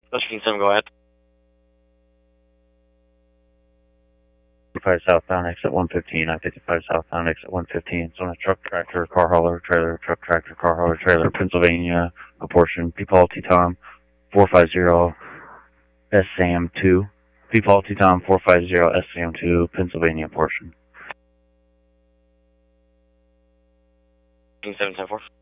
King 7, go ahead. 55 southbound, exit 115, I-55 southbound, exit 115. It's on a truck, tractor, car hauler, trailer, truck, tractor, car hauler, trailer, Pennsylvania, a portion, P-Paul T-Tom, 450 SAM2. P-Paul T-Tom, 450 SAM2, Pennsylvania portion. King 7, 10-4.